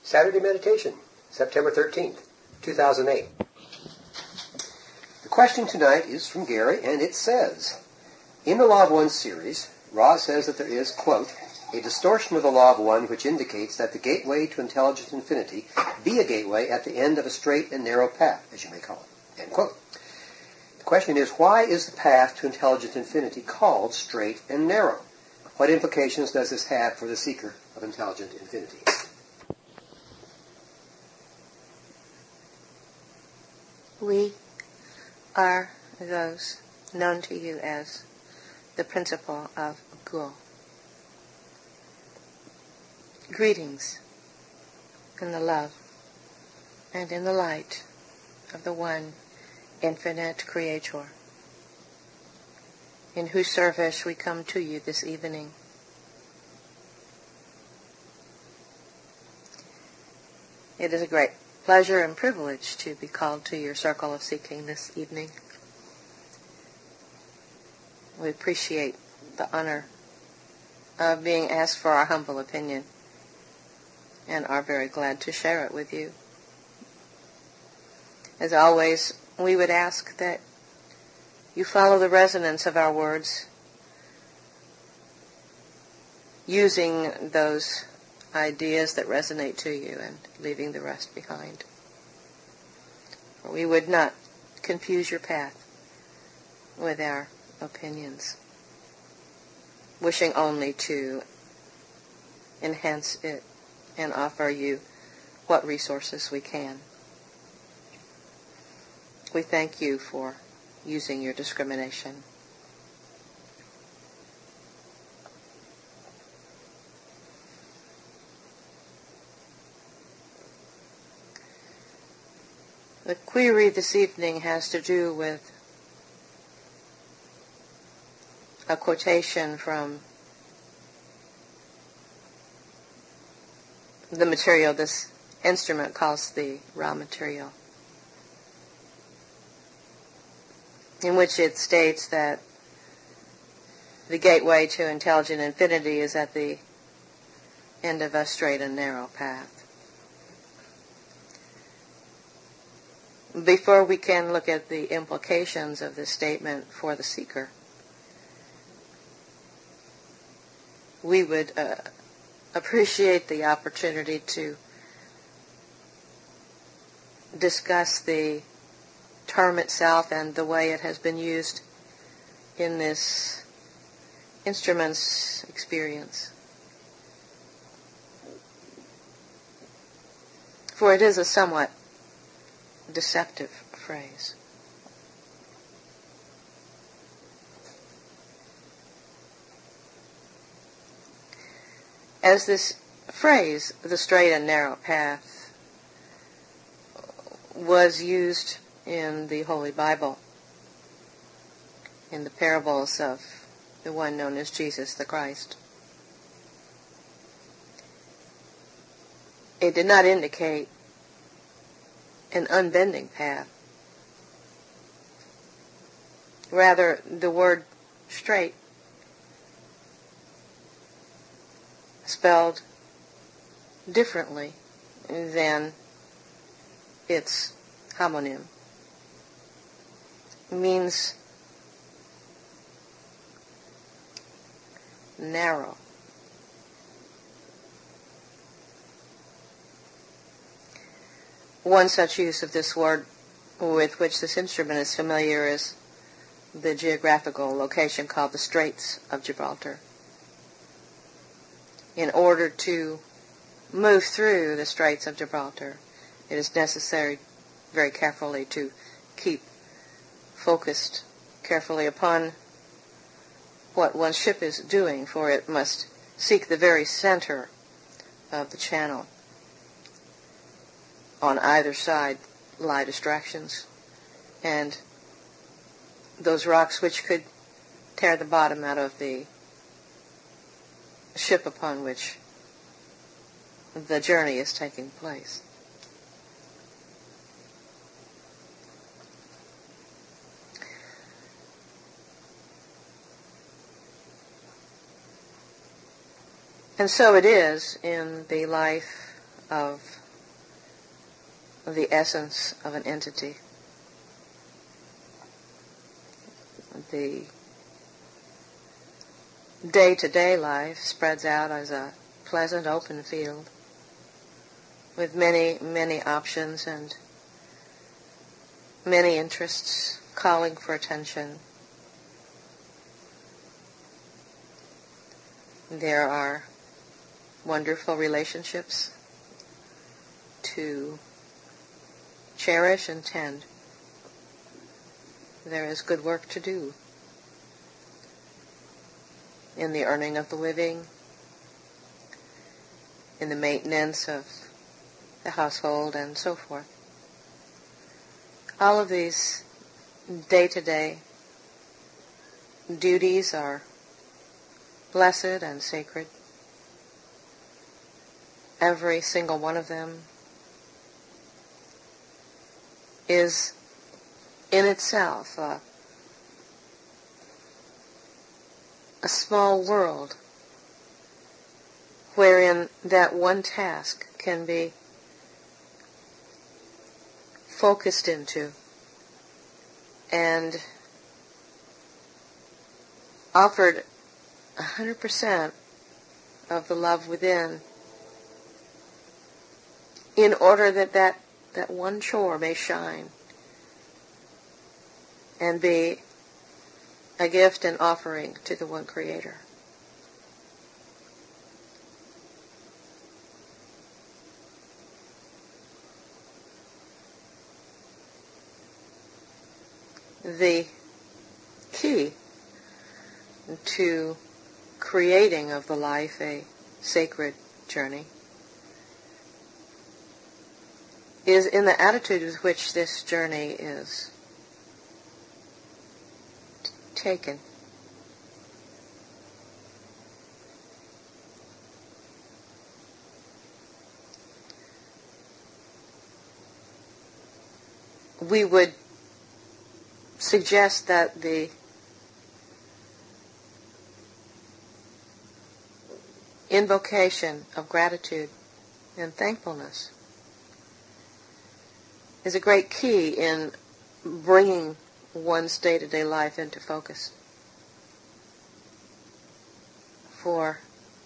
Saturday Meditation, September 13th, 2008. The question tonight is from Gary, and it says, in the Law of One series, Ra says that there is, quote, a distortion of the Law of One which indicates that the gateway to intelligent infinity be a gateway at the end of a straight and narrow path, as you may call it, end quote. The question is, why is the path to intelligent infinity called straight and narrow? What implications does this have for the seeker of intelligent infinity? We are those known to you as the principle of Gu. Greetings in the love and in the light of the one infinite Creator, in whose service we come to you this evening. It is a great pleasure and privilege to be called to your circle of seeking this evening. We appreciate the honor of being asked for our humble opinion and are very glad to share it with you. As always, we would ask that you follow the resonance of our words, using those ideas that resonate to you and leaving the rest behind. For we would not confuse your path with our opinions, wishing only to enhance it and offer you what resources we can. We thank you for using your discrimination. The query this evening has to do with a quotation from the material this instrument calls the raw material, in which it states that the gateway to intelligent infinity is at the end of a straight and narrow path. Before we can look at the implications of this statement for the seeker, we would appreciate the opportunity to discuss the term itself and the way it has been used in this instrument's experience. For it is a somewhat deceptive phrase. As this phrase, the straight and narrow path, was used in the Holy Bible, in the parables of the one known as Jesus the Christ, it did not indicate an unbending path. Rather, the word straight, spelled differently than its homonym, means narrow. One such use of this word with which this instrument is familiar is the geographical location called the Straits of Gibraltar. In order to move through the Straits of Gibraltar, it is necessary very carefully to keep focused carefully upon what one's ship is doing, for it must seek the very center of the channel. On either side lie distractions, and those rocks which could tear the bottom out of the ship upon which the journey is taking place. And so it is in the life of the essence of an entity. The day-to-day life spreads out as a pleasant open field with many, many options and many interests calling for attention. There are wonderful relationships to cherish and tend. There is good work to do in the earning of the living, in the maintenance of the household, and so forth. All of these day-to-day duties are blessed and sacred. Every single one of them is in itself a small world wherein that one task can be focused into and offered 100% of the love within in order that one chore may shine and be a gift and offering to the one Creator. The key to creating of the life a sacred journey is in the attitude with which this journey is taken. We would suggest that the invocation of gratitude and thankfulness is a great key in bringing one's day-to-day life into focus. For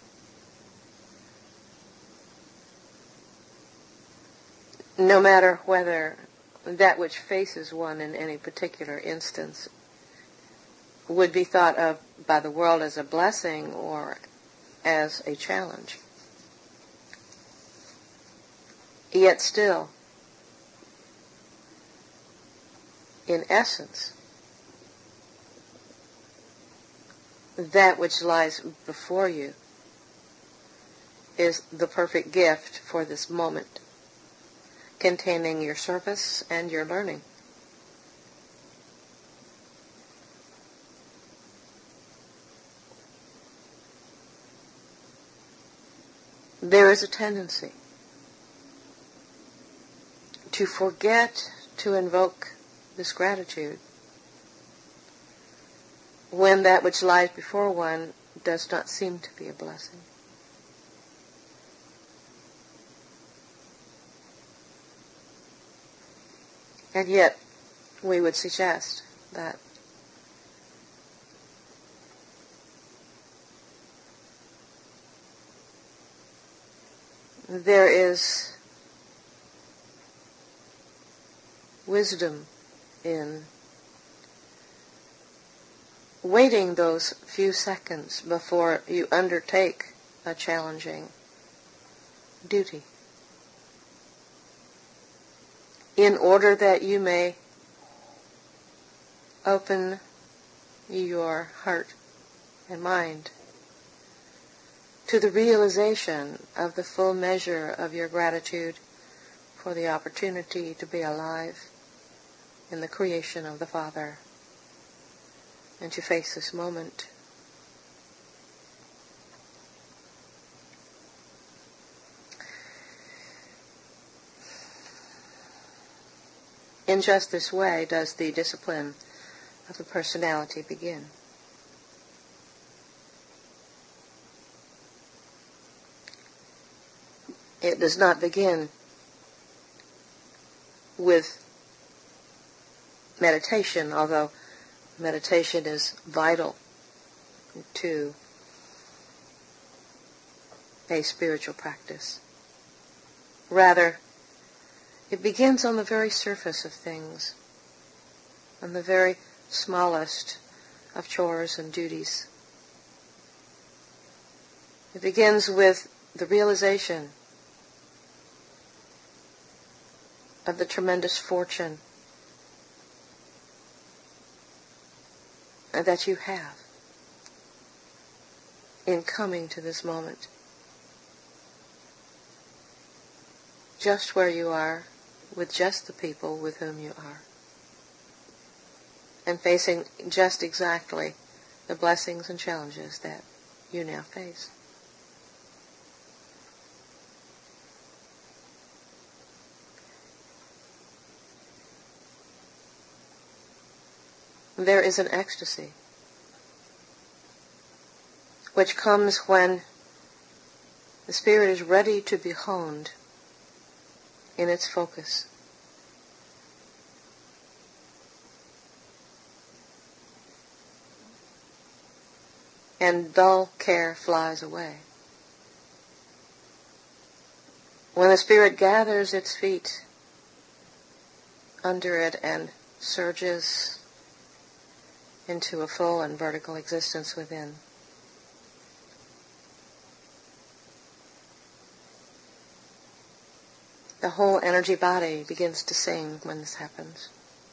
no matter whether that which faces one in any particular instance would be thought of by the world as a blessing or as a challenge, yet still, in essence, that which lies before you is the perfect gift for this moment, containing your service and your learning. There is a tendency to forget to invoke this gratitude when that which lies before one does not seem to be a blessing. And yet, we would suggest that there is wisdom in waiting those few seconds before you undertake a challenging duty, in order that you may open your heart and mind to the realization of the full measure of your gratitude for the opportunity to be alive in the creation of the Father and to face this moment. In just this way does the discipline of the personality begin. It does not begin with meditation, although meditation is vital to a spiritual practice. Rather, it begins on the very surface of things, on the very smallest of chores and duties. It begins with the realization of the tremendous fortune that you have in coming to this moment. Just where you are, with just the people with whom you are, and facing just exactly the blessings and challenges that you now face. There is an ecstasy which comes when the spirit is ready to be honed in its focus. And dull care flies away. When the spirit gathers its feet under it and surges into a full and vertical existence within. The whole energy body begins to sing when this happens.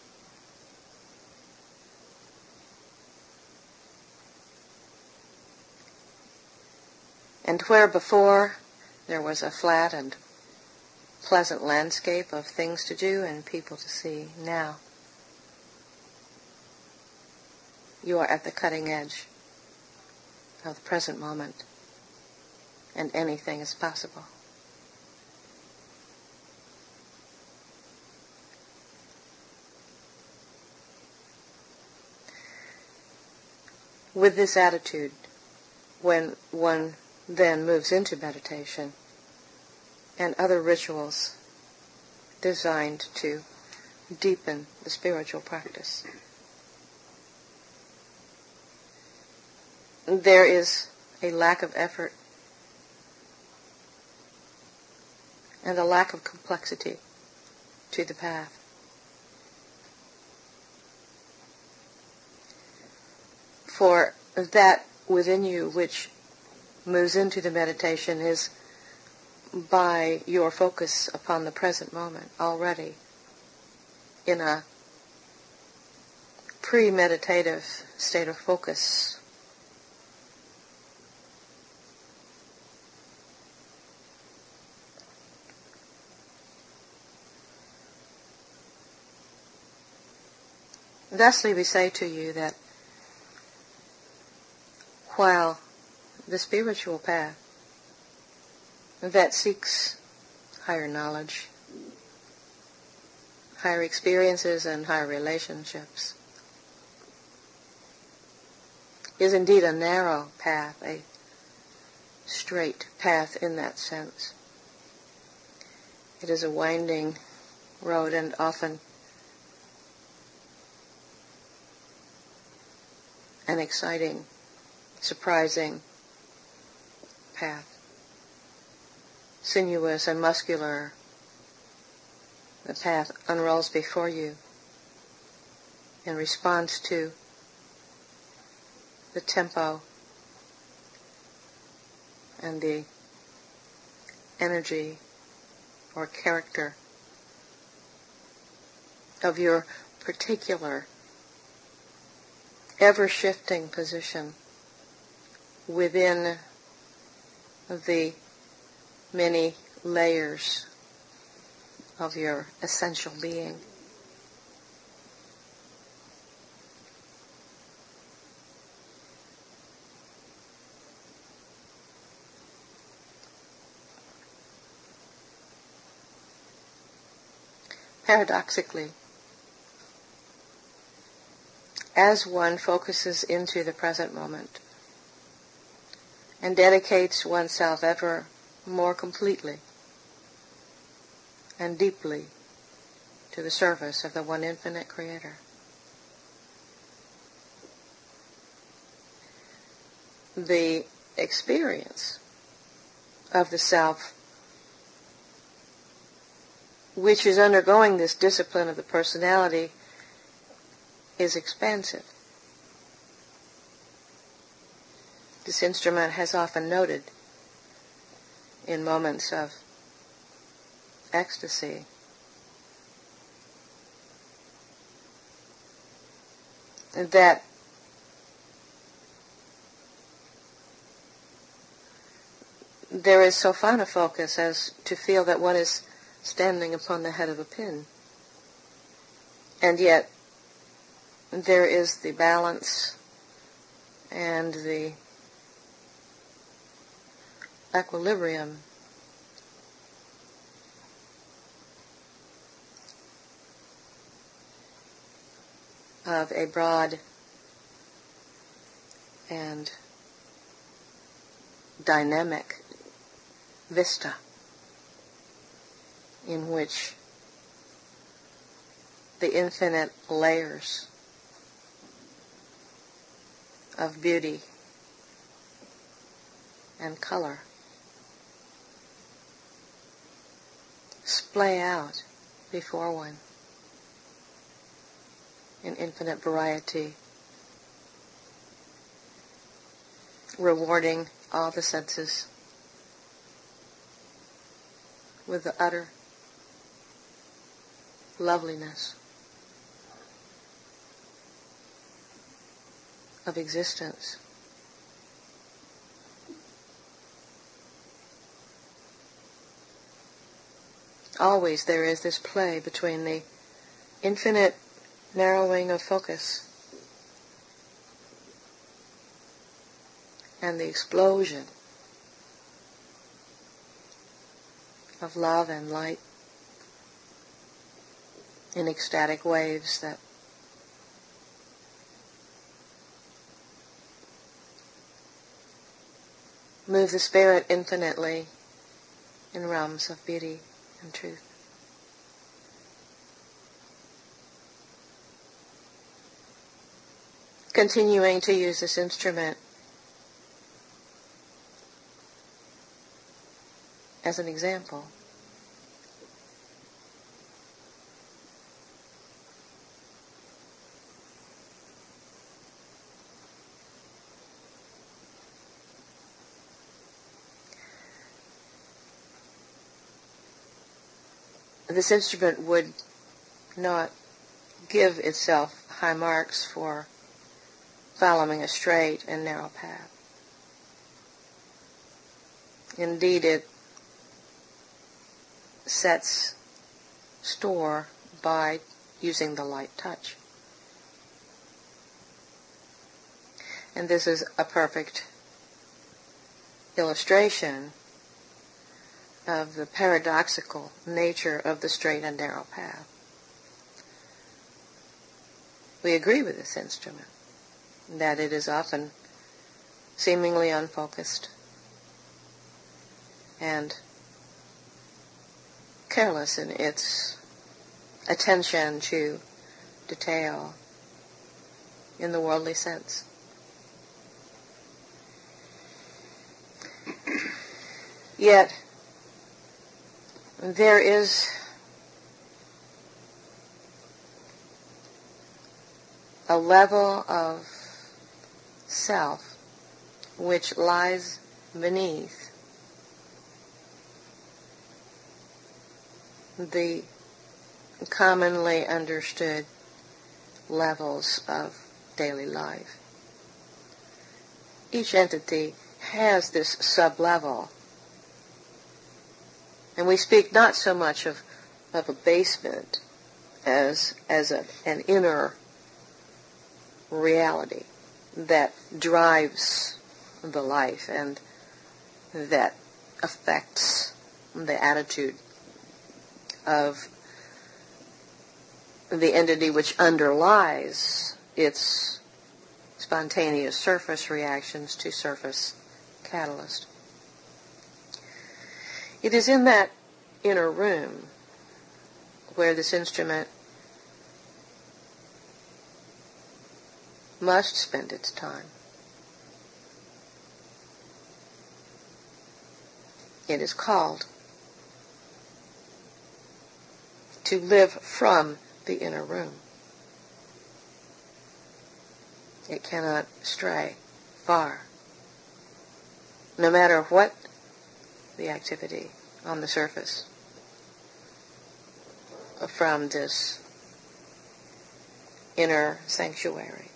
And where before there was a flat and pleasant landscape of things to do and people to see, now you are at the cutting edge of the present moment, and anything is possible. With this attitude, when one then moves into meditation and other rituals designed to deepen the spiritual practice, there is a lack of effort and a lack of complexity to the path. For that within you which moves into the meditation is by your focus upon the present moment already in a pre-meditative state of focus. Thusly we say to you that while the spiritual path that seeks higher knowledge, higher experiences, and higher relationships is indeed a narrow path, a straight path in that sense. It is a winding road and often an exciting, surprising path. Sinuous and muscular, the path unrolls before you in response to the tempo and the energy or character of your particular ever-shifting position within the many layers of your essential being. Paradoxically, as one focuses into the present moment and dedicates oneself ever more completely and deeply to the service of the one infinite Creator. The experience of the self, which is undergoing this discipline of the personality, is expansive. This instrument has often noted in moments of ecstasy that there is so fine a focus as to feel that one is standing upon the head of a pin. And yet there is the balance and the equilibrium of a broad and dynamic vista in which the infinite layers of beauty and color splay out before one in infinite variety, rewarding all the senses with the utter loveliness of existence. Always there is this play between the infinite narrowing of focus and the explosion of love and light in ecstatic waves that move the spirit infinitely in realms of beauty and truth. Continuing to use this instrument as an example. This instrument would not give itself high marks for following a straight and narrow path. Indeed, it sets store by using the light touch. And this is a perfect illustration of the paradoxical nature of the straight and narrow path. We agree with this instrument, that it is often seemingly unfocused and careless in its attention to detail in the worldly sense. Yet, there is a level of self which lies beneath the commonly understood levels of daily life. Each entity has this sub-level, and we speak not so much of a basement as an inner reality that drives the life and that affects the attitude of the entity which underlies its spontaneous surface reactions to surface catalyst. It is in that inner room where this instrument must spend its time. It is called to live from the inner room. It cannot stray far, no matter what the activity on the surface, from this inner sanctuary.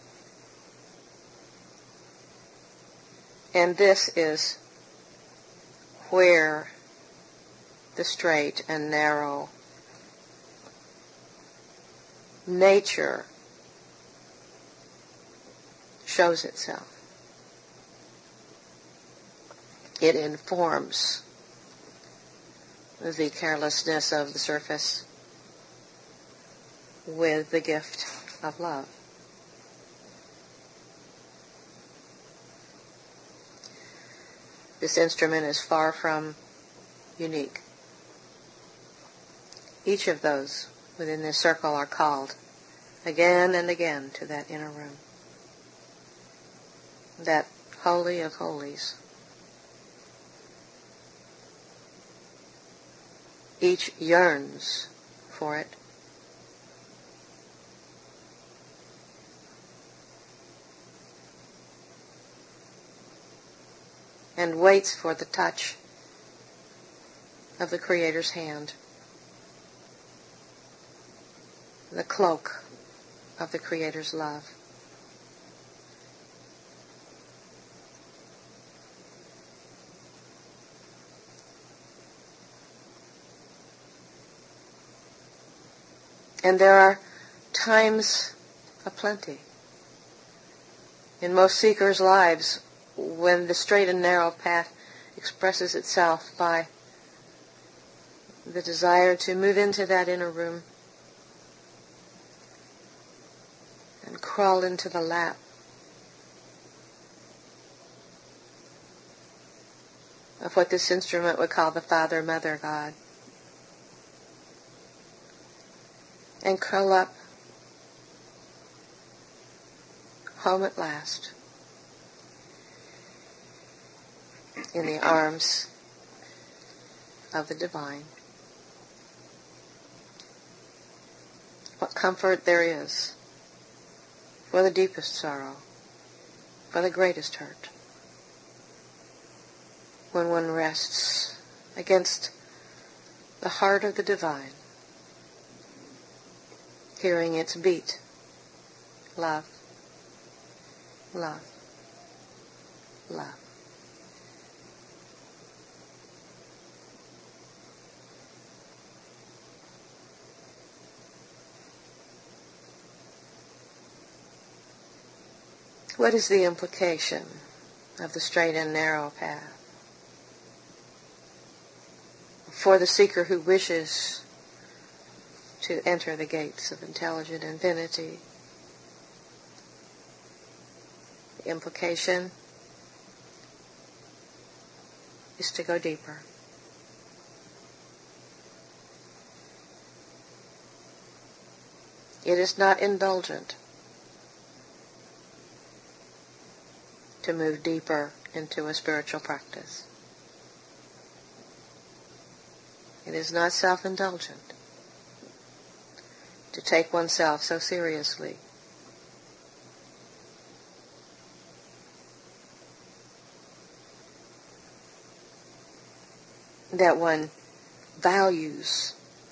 And this is where the straight and narrow nature shows itself. It informs the carelessness of the surface with the gift of love. This instrument is far from unique. Each of those within this circle are called again and again to that inner room, that holy of holies. Each yearns for it. And waits for the touch of the Creator's hand, the cloak of the Creator's love. And there are times aplenty in most seekers' lives when the straight and narrow path expresses itself by the desire to move into that inner room and crawl into the lap of what this instrument would call the Father, Mother, God, and curl up home at last in the arms of the divine. What comfort there is for the deepest sorrow, for the greatest hurt, when one rests against the heart of the divine, hearing its beat. Love, love, love. What is the implication of the straight and narrow path for the seeker who wishes to enter the gates of intelligent infinity? The implication is to go deeper. It is not indulgent to move deeper into a spiritual practice. It is not self-indulgent to take oneself so seriously. That one values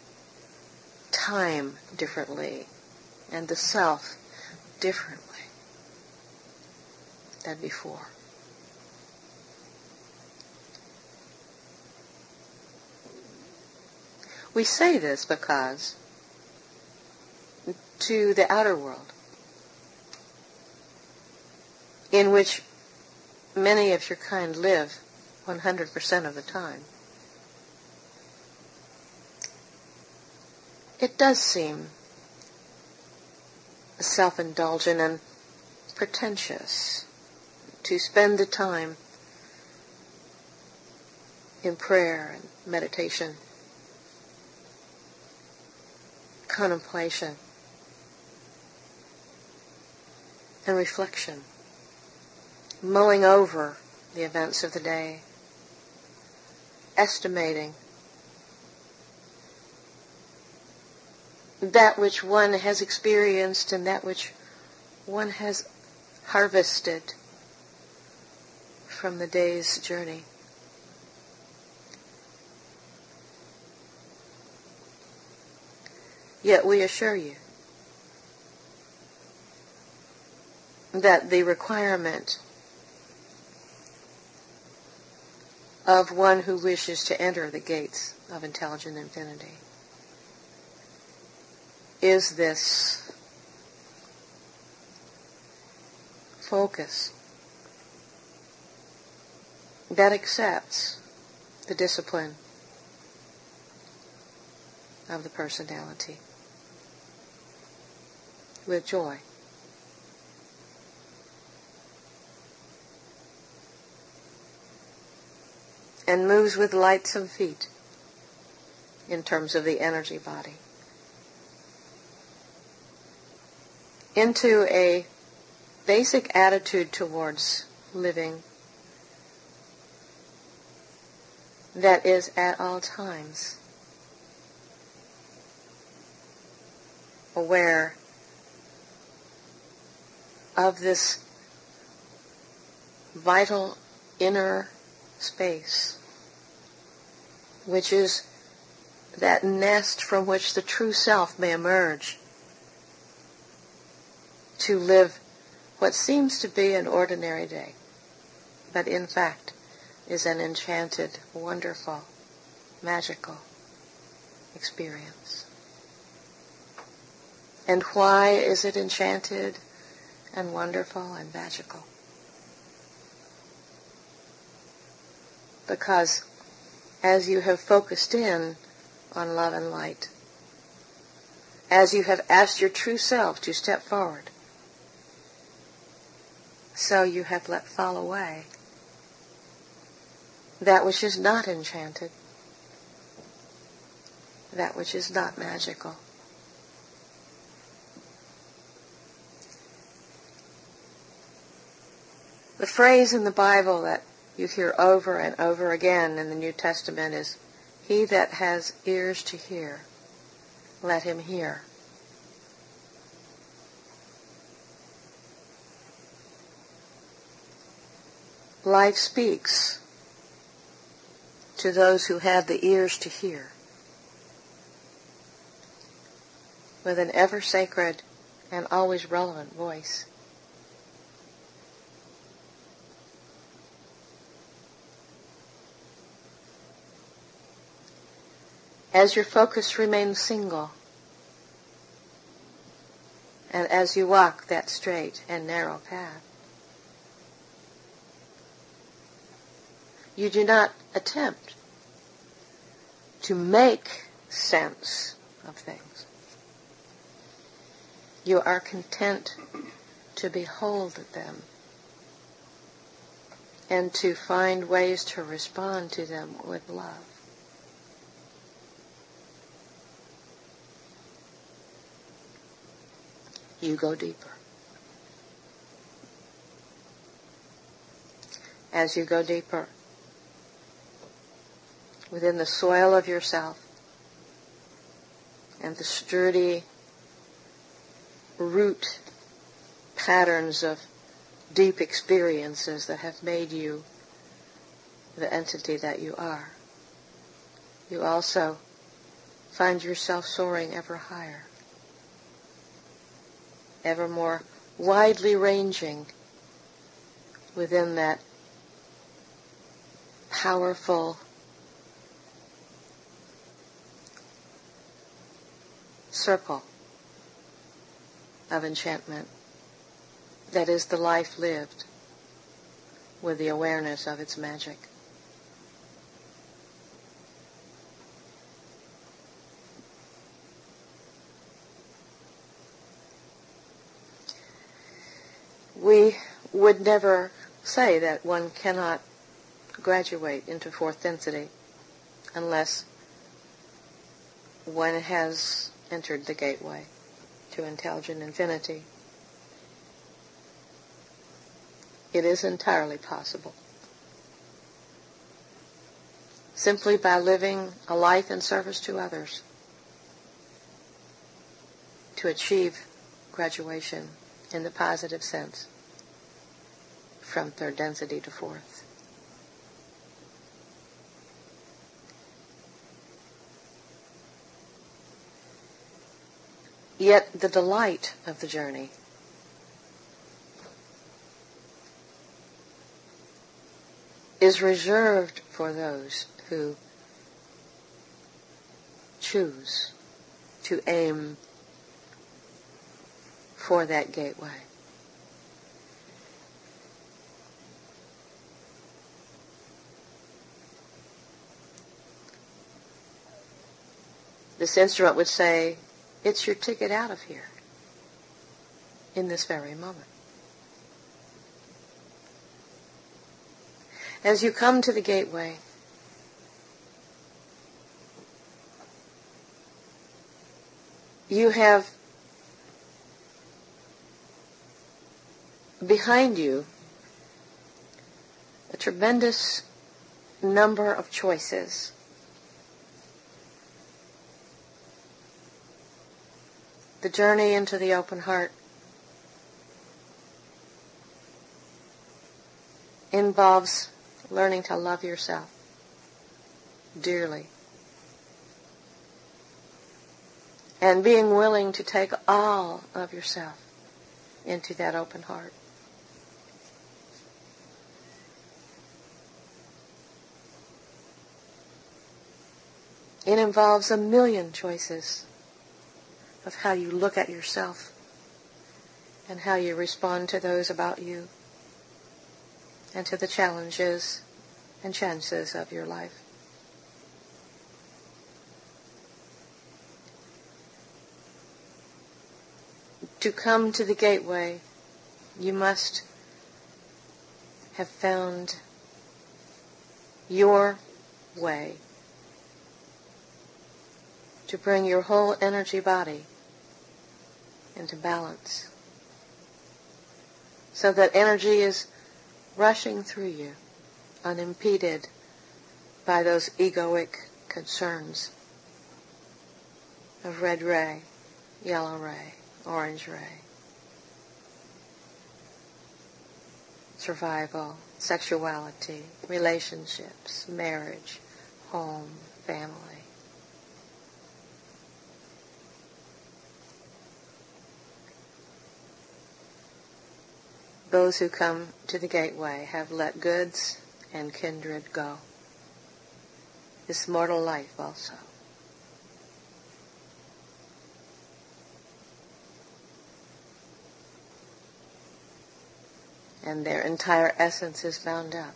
time differently and the self differently than before. We say this because to the outer world, in which many of your kind live 100% of the time, it does seem self-indulgent and pretentious to spend the time in prayer and meditation contemplation and reflection, mulling over the events of the day, estimating that which one has experienced and that which one has harvested from the day's journey. Yet we assure you that the requirement of one who wishes to enter the gates of intelligent infinity is this focus that accepts the discipline of the personality with joy. And moves with lightsome feet in terms of the energy body into a basic attitude towards living that is at all times aware of this vital inner space, which is that nest from which the true self may emerge to live what seems to be an ordinary day, but in fact is an enchanted, wonderful, magical experience. And why is it enchanted and wonderful and magical? Because as you have focused in on love and light, as you have asked your true self to step forward, so you have let fall away that which is not enchanted, that which is not magical. The phrase in the Bible that you hear over and over again in the New Testament is, "He that has ears to hear, let him hear." Life speaks to those who have the ears to hear with an ever sacred and always relevant voice. As your focus remains single, and as you walk that straight and narrow path, you do not attempt to make sense of things. You are content to behold them and to find ways to respond to them with love. You go deeper. As you go deeper within the soil of yourself and the sturdy root patterns of deep experiences that have made you the entity that you are, you also find yourself soaring ever higher, ever more widely ranging within that powerful circle of enchantment that is the life lived with the awareness of its magic. We would never say that one cannot graduate into fourth density unless one has entered the gateway to intelligent infinity. It is entirely possible. Simply by living a life in service to others, to achieve graduation in the positive sense from third density to fourth. Yet the delight of the journey is reserved for those who choose to aim for that gateway. This instrument would say, it's your ticket out of here in this very moment. As you come to the gateway, you have behind you a tremendous number of choices. The journey into the open heart involves learning to love yourself dearly and being willing to take all of yourself into that open heart. It involves a million choices of how you look at yourself and how you respond to those about you and to the challenges and chances of your life. To come to the gateway, you must have found your way to bring your whole energy body into balance, so that energy is rushing through you, unimpeded by those egoic concerns of red ray, yellow ray, orange ray, survival, sexuality, relationships, marriage, home, family. Those who come to the gateway have let goods and kindred go. This mortal life also. And their entire essence is bound up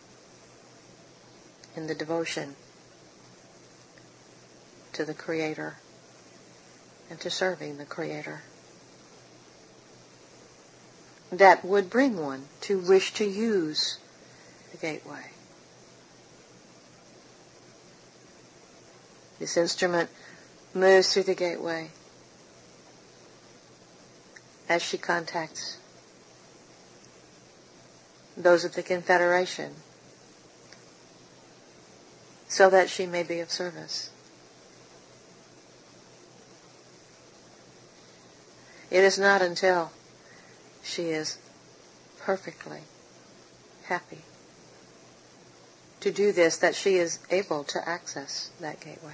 in the devotion to the Creator and to serving the Creator. That would bring one to wish to use the gateway. This instrument moves through the gateway as she contacts those of the Confederation so that she may be of service. It is not until she is perfectly happy to do this that she is able to access that gateway.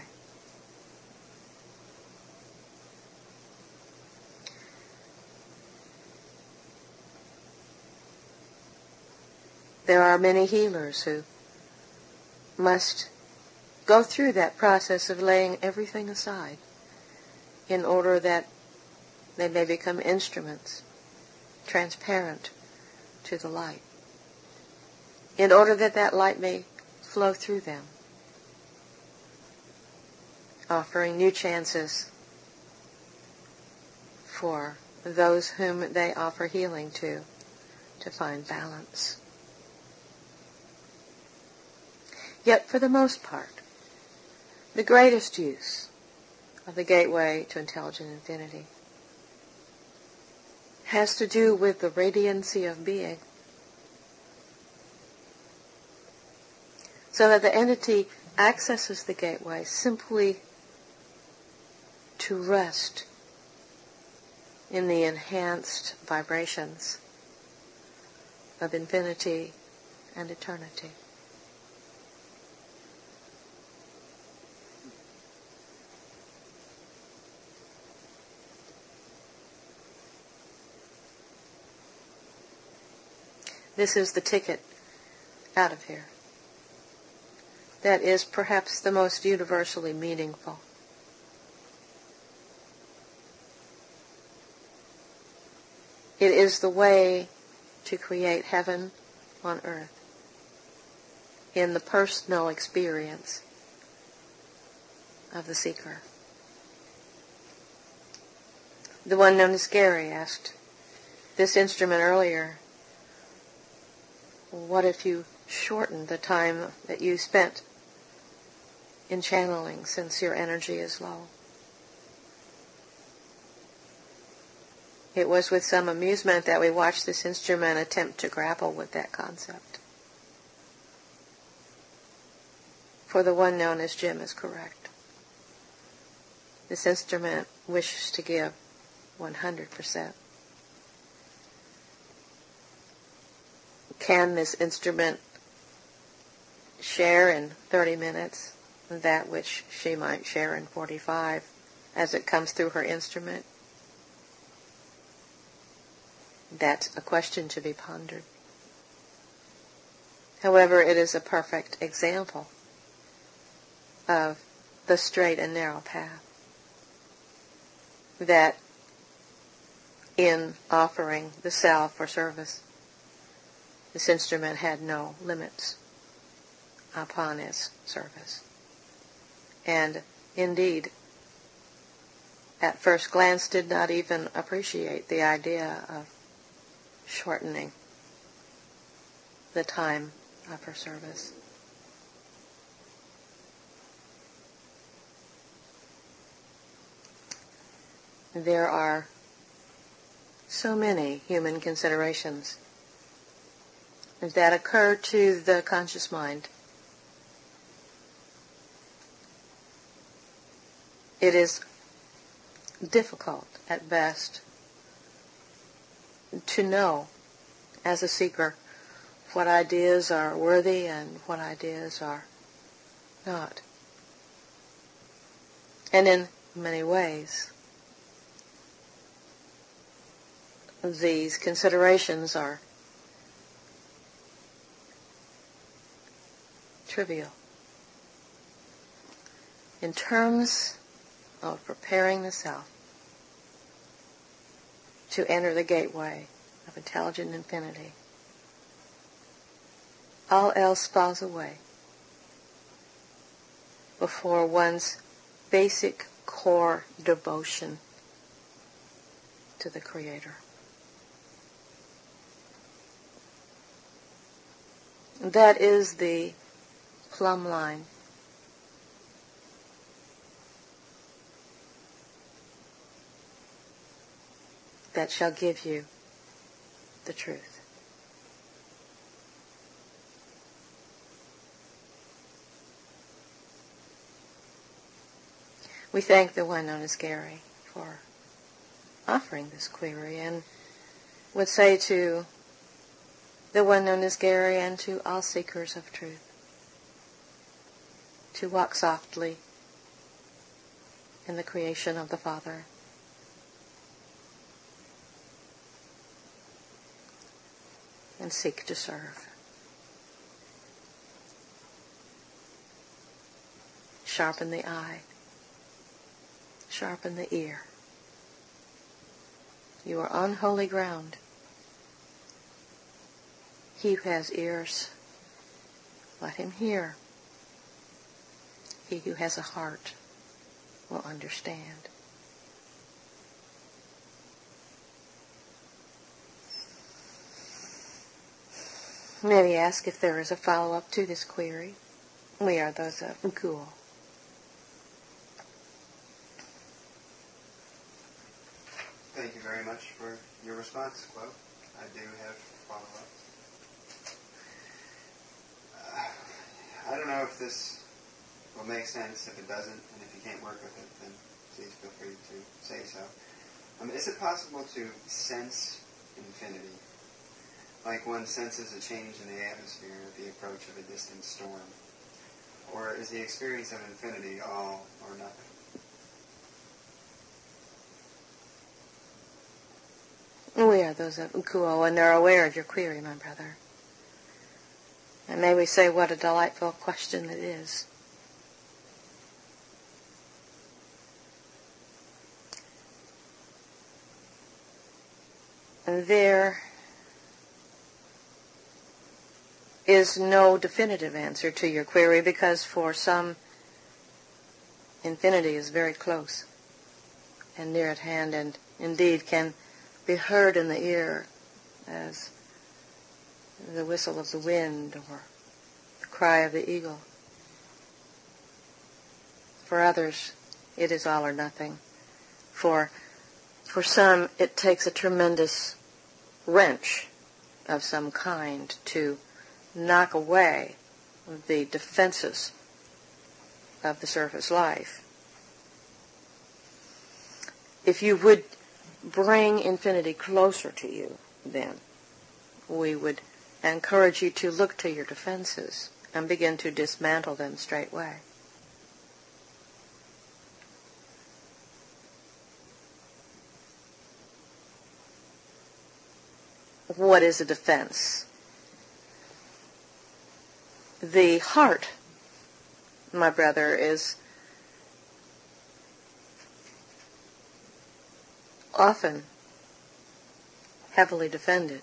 There are many healers who must go through that process of laying everything aside in order that they may become instruments transparent to the light, in order that that light may flow through them, offering new chances for those whom they offer healing to find balance. Yet, for the most part, the greatest use of the gateway to intelligent infinity has to do with the radiancy of being. So that the entity accesses the gateway simply to rest in the enhanced vibrations of infinity and eternity. This is the ticket out of here. That is perhaps the most universally meaningful. It is the way to create heaven on earth in the personal experience of the seeker. The one known as Gary asked this instrument earlier, what if you shortened the time that you spent in channeling since your energy is low? It was with some amusement that we watched this instrument attempt to grapple with that concept. For the one known as Jim is correct. This instrument wishes to give 100%. Can this instrument share in 30 minutes that which she might share in 45 as it comes through her instrument? That's a question to be pondered. However, it is a perfect example of the straight and narrow path that in offering the self for service, this instrument had no limits upon its service. And indeed, at first glance did not even appreciate the idea of shortening the time of her service. There are so many human considerations that occur to the conscious mind. It is difficult at best to know, as a seeker, what ideas are worthy and what ideas are not. And in many ways, these considerations are trivial. In terms of preparing the self to enter the gateway of intelligent infinity, all else falls away before one's basic core devotion to the Creator. That is the plumb line that shall give you the truth. We thank the one known as Gary for offering this query, and would say to the one known as Gary and to all seekers of truth to walk softly in the creation of the Father. And seek to serve. Sharpen the eye. Sharpen the ear. You are on holy ground. He who has ears, let him hear. He who has a heart will understand. Many ask if there is a follow-up to this query. We are those of Ghoul. your response, Quote. I do have follow-ups. I don't know if this will make sense. If it doesn't, and if you can't work with it, then please feel free to say so. Is it possible to sense infinity? Like one senses a change in the atmosphere at the approach of a distant storm? Or is the experience of infinity all or nothing? We are those of Ukuo, and they're aware of your query, my brother. And may we say what a delightful question it is. There is no definitive answer to your query, because for some, infinity is very close and near at hand, and indeed can be heard in the ear as the whistle of the wind or the cry of the eagle. For others, it is all or nothing. For some, it takes a tremendous wrench of some kind to knock away the defenses of the surface life. If you would bring infinity closer to you, then we would encourage you to look to your defenses and begin to dismantle them straightway. What is a defense? The heart, my brother, is often heavily defended.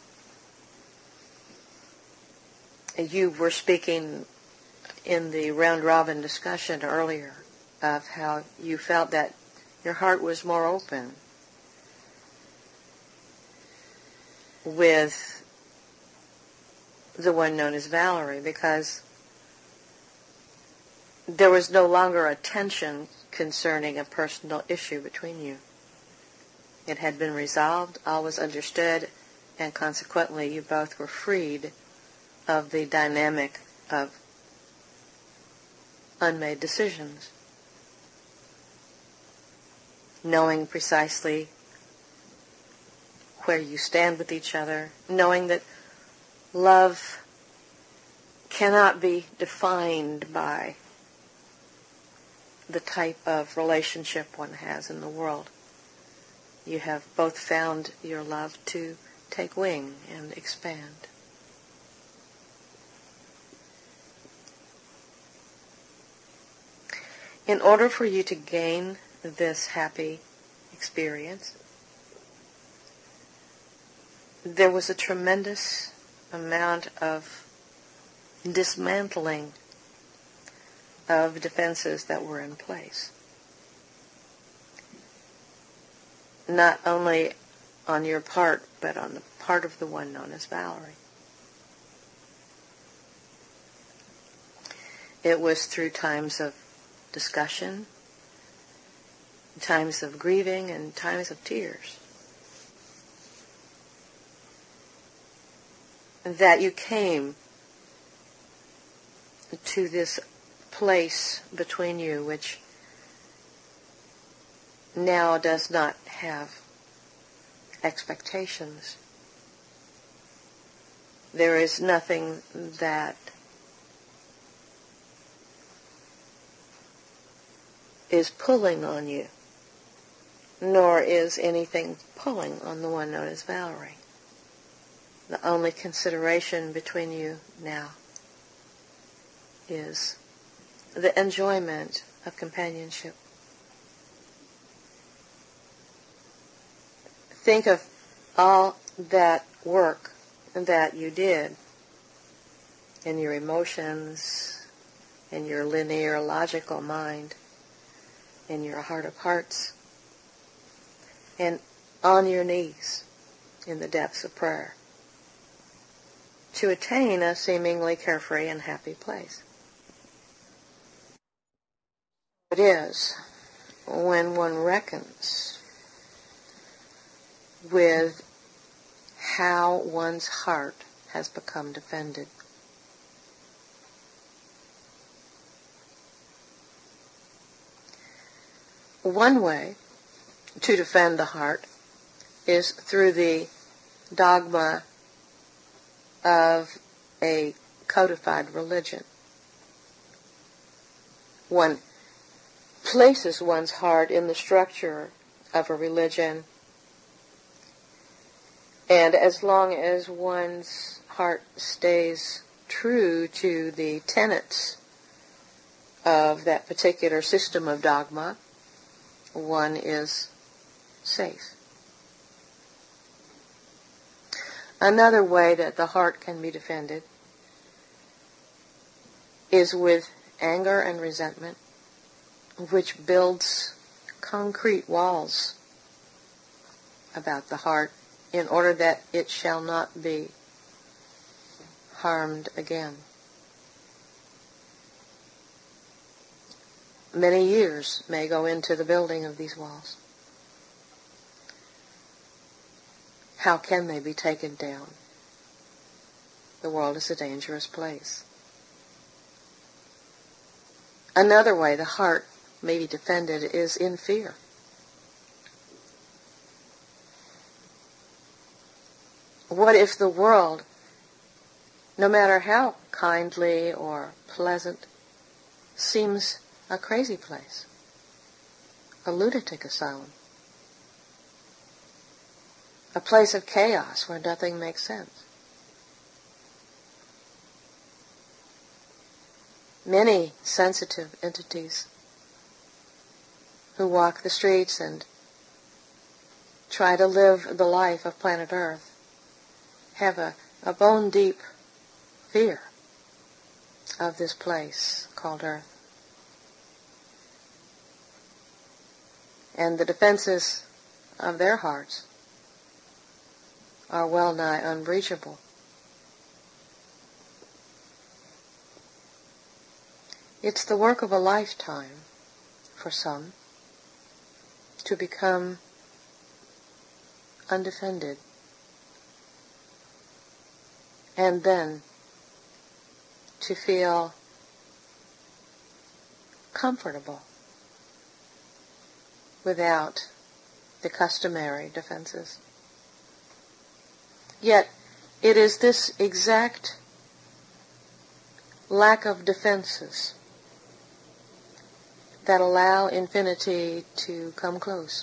You were speaking in the round-robin discussion earlier of how you felt that your heart was more open with the one known as Valerie, because there was no longer a tension concerning a personal issue between you. It had been resolved, all was understood, and consequently you both were freed of the dynamic of unmade decisions. Knowing precisely where you stand with each other, knowing that love cannot be defined by the type of relationship one has in the world. You have both found your love to take wing and expand. In order for you to gain this happy experience, there was a tremendous amount of dismantling of defenses that were in place. Not only on your part, but on the part of the one known as Valerie. It was through times of discussion, times of grieving, and times of tears that you came to this place between you which now does not have expectations. There is nothing that is pulling on you, nor is anything pulling on the one known as Valerie. The only consideration between you now is the enjoyment of companionship. Think of all that work that you did in your emotions, in your linear, logical mind, in your heart of hearts, and on your knees in the depths of prayer to attain a seemingly carefree and happy place. It is when one reckons with how one's heart has become defended. One way to defend the heart is through the dogma of a codified religion. One places one's heart in the structure of a religion, and as long as one's heart stays true to the tenets of that particular system of dogma, one is safe. Another way that the heart can be defended is with anger and resentment, which builds concrete walls about the heart in order that it shall not be harmed again. Many years may go into the building of these walls. How can they be taken down? The world is a dangerous place. Another way the heart may be defended is in fear. What if the world, no matter how kindly or pleasant, seems a crazy place, a lunatic asylum, a place of chaos where nothing makes sense? Many sensitive entities who walk the streets and try to live the life of planet Earth have a bone-deep fear of this place called Earth. And the defenses of their hearts are well nigh unbreachable. It's the work of a lifetime for some to become undefended, and then to feel comfortable without the customary defenses. Yet it is this exact lack of defenses that allow infinity to come close.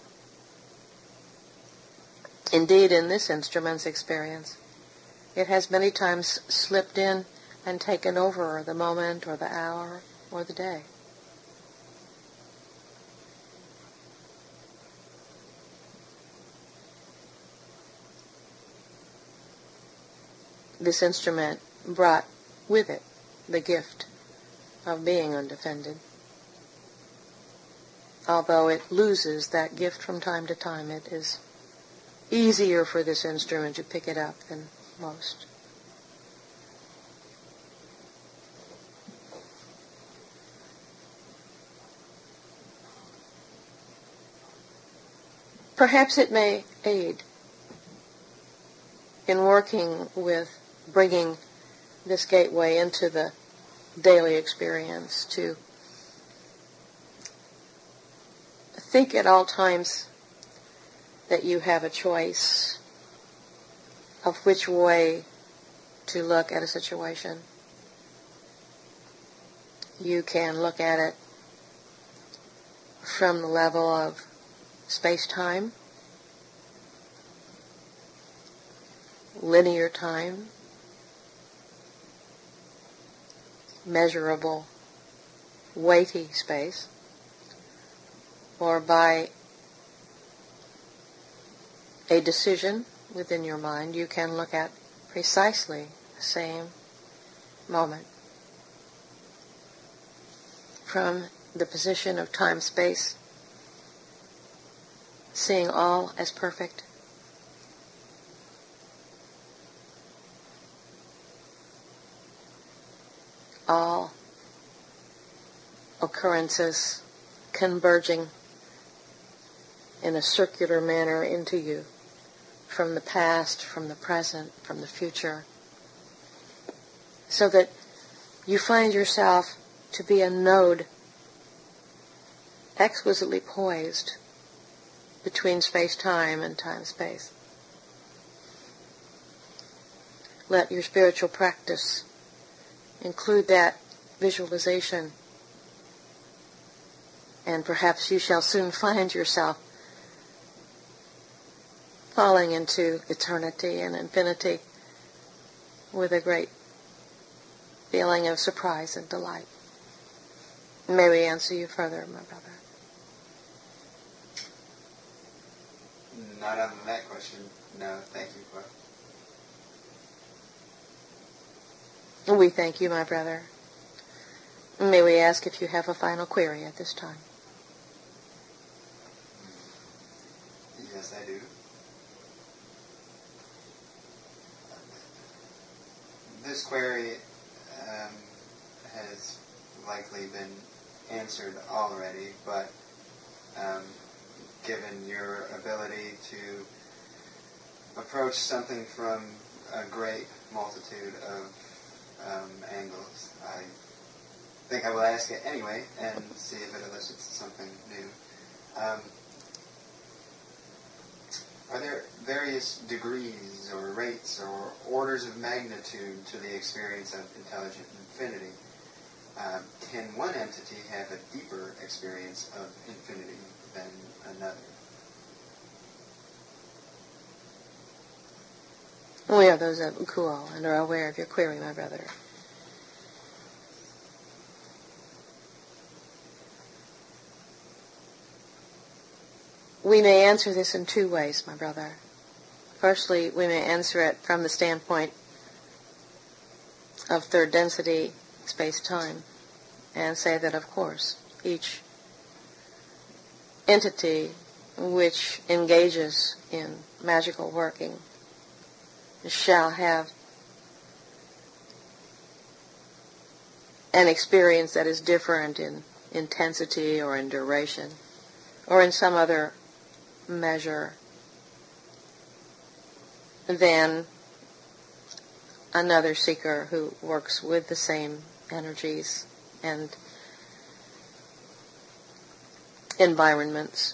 Indeed, in this instrument's experience, it has many times slipped in and taken over the moment or the hour or the day. This instrument brought with it the gift of being undefended. Although it loses that gift from time to time, it is easier for this instrument to pick it up than most. Perhaps it may aid in working with bringing this gateway into the daily experience to think at all times that you have a choice of which way to look at a situation. You can look at it from the level of space-time, linear time, measurable, weighty space, or by a decision within your mind, you can look at precisely the same moment from the position of time-space, seeing all as perfect. All occurrences converging in a circular manner into you from the past, from the present, from the future, so that you find yourself to be a node exquisitely poised between space-time and time-space. Let your spiritual practice include that visualization, and perhaps you shall soon find yourself falling into eternity and infinity with a great feeling of surprise and delight. May we answer you further, my brother? Not on that question. No, thank you, Bob. We thank you, my brother. May we ask if you have a final query at this time? Yes, I do. This query has likely been answered already, but given your ability to approach something from a great multitude of angles, I think I will ask it anyway and see if it elicits something new. Are there various degrees or rates or orders of magnitude to the experience of intelligent infinity? Can one entity have a deeper experience of infinity than another? We are those of Ukuo and are aware of your query, my brother. We may answer this in two ways, my brother. Firstly, we may answer it from the standpoint of third density space-time and say that, of course, each entity which engages in magical working shall have an experience that is different in intensity or in duration or in some other measure than another seeker who works with the same energies and environments.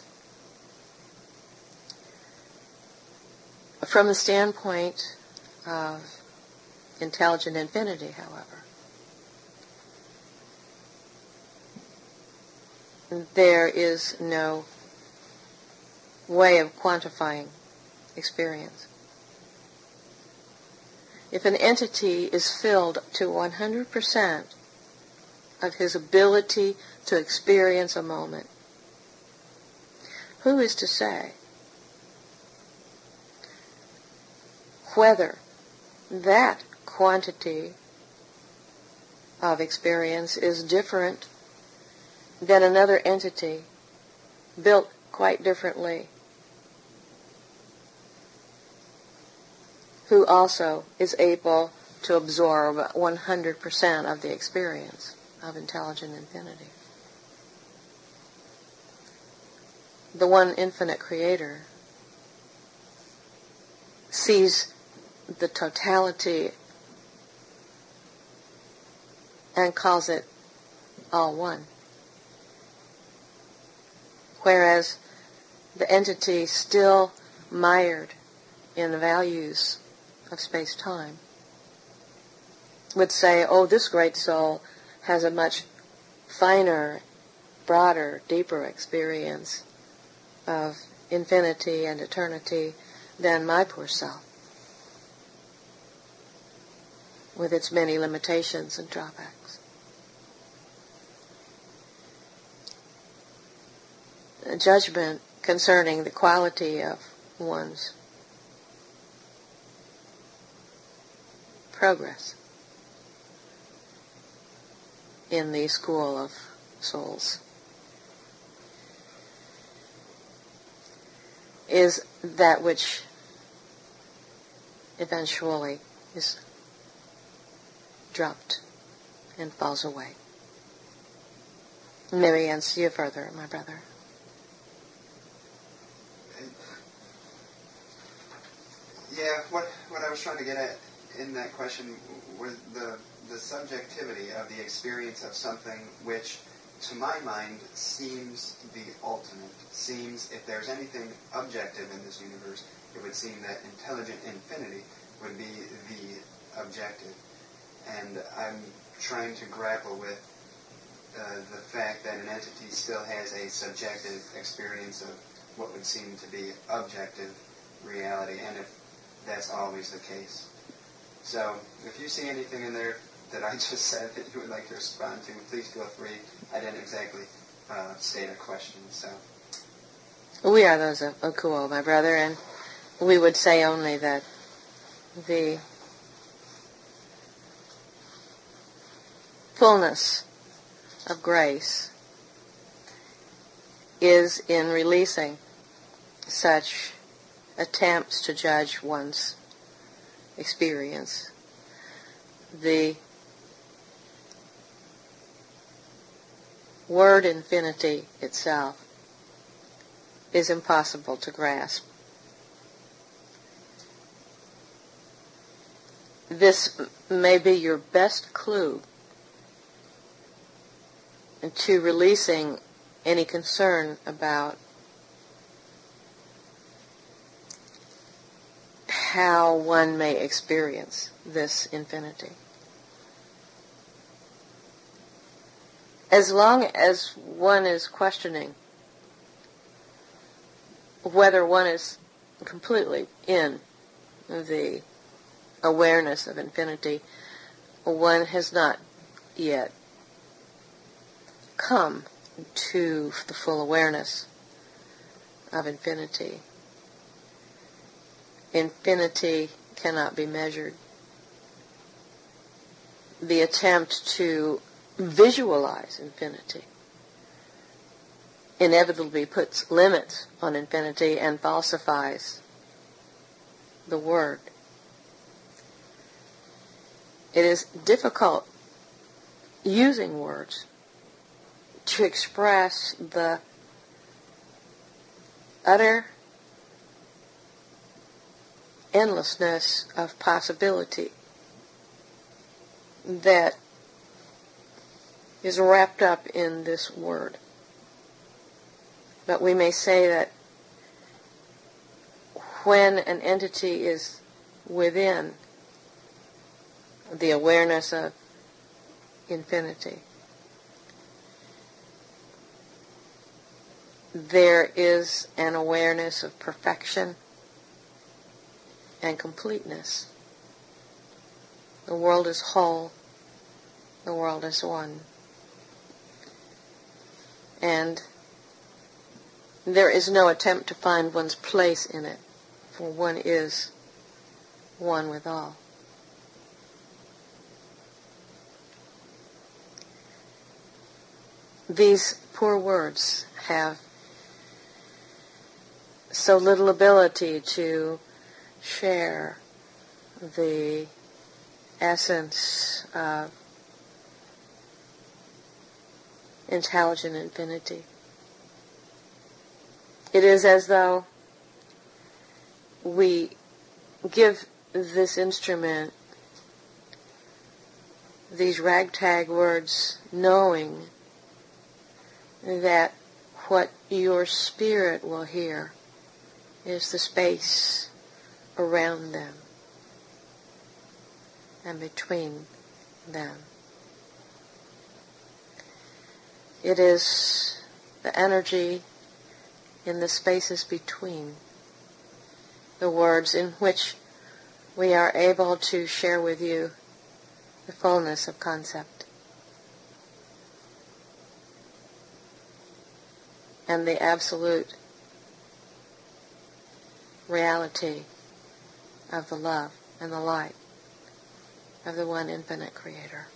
From the standpoint of intelligent infinity, however, there is no way of quantifying experience. If an entity is filled to 100% of his ability to experience a moment, who is to say whether that quantity of experience is different than another entity built quite differently, who also is able to absorb 100% of the experience of intelligent infinity? The one infinite creator sees the totality and calls it all one. Whereas the entity still mired in the values of space-time would say, oh, this great soul has a much finer, broader, deeper experience of infinity and eternity than my poor self, with its many limitations and drawbacks. A judgment concerning the quality of one's progress in the school of souls is that which eventually is dropped and falls away. May we answer you further, my brother? Yeah, what I was trying to get at in that question was the subjectivity of the experience of something which, to my mind, seems the ultimate. Seems, if there's anything objective in this universe, it would seem that intelligent infinity would be the objective. And I'm trying to grapple with the fact that an entity still has a subjective experience of what would seem to be objective reality, and if that's always the case. So, if you see anything in there that I just said that you would like to respond to, please feel free. I didn't exactly state a question, so. We are those of Okuo, my brother, and we would say only that the fullness of grace is in releasing such attempts to judge one's experience. The word infinity itself is impossible to grasp. This may be your best clue to releasing any concern about how one may experience this infinity. As long as one is questioning whether one is completely in the awareness of infinity, one has not yet come to the full awareness of infinity. Infinity cannot be measured. The attempt to visualize infinity inevitably puts limits on infinity and falsifies the word. It is difficult using words to express the utter endlessness of possibility that is wrapped up in this word. But we may say that when an entity is within the awareness of infinity, there is an awareness of perfection and completeness. The world is whole. The world is one. And there is no attempt to find one's place in it, for one is one with all. These poor words have so little ability to share the essence of intelligent infinity. It is as though we give this instrument these ragtag words, knowing that what your spirit will hear is the space around them and between them. It is the energy in the spaces between the words in which we are able to share with you the fullness of concept and the absolute reality of the love and the light of the one infinite Creator.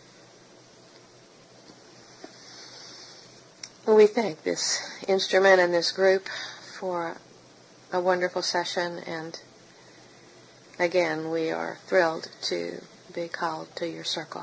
We thank this instrument and this group for a wonderful session, and again, we are thrilled to be called to your circle.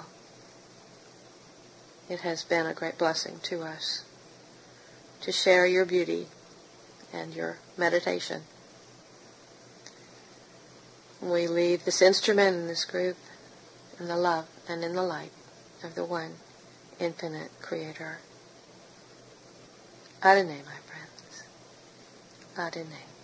It has been a great blessing to us to share your beauty and your meditation. We leave this instrument and this group in the love and in the light of the one infinite Creator. Adonai, my friends. Adonai.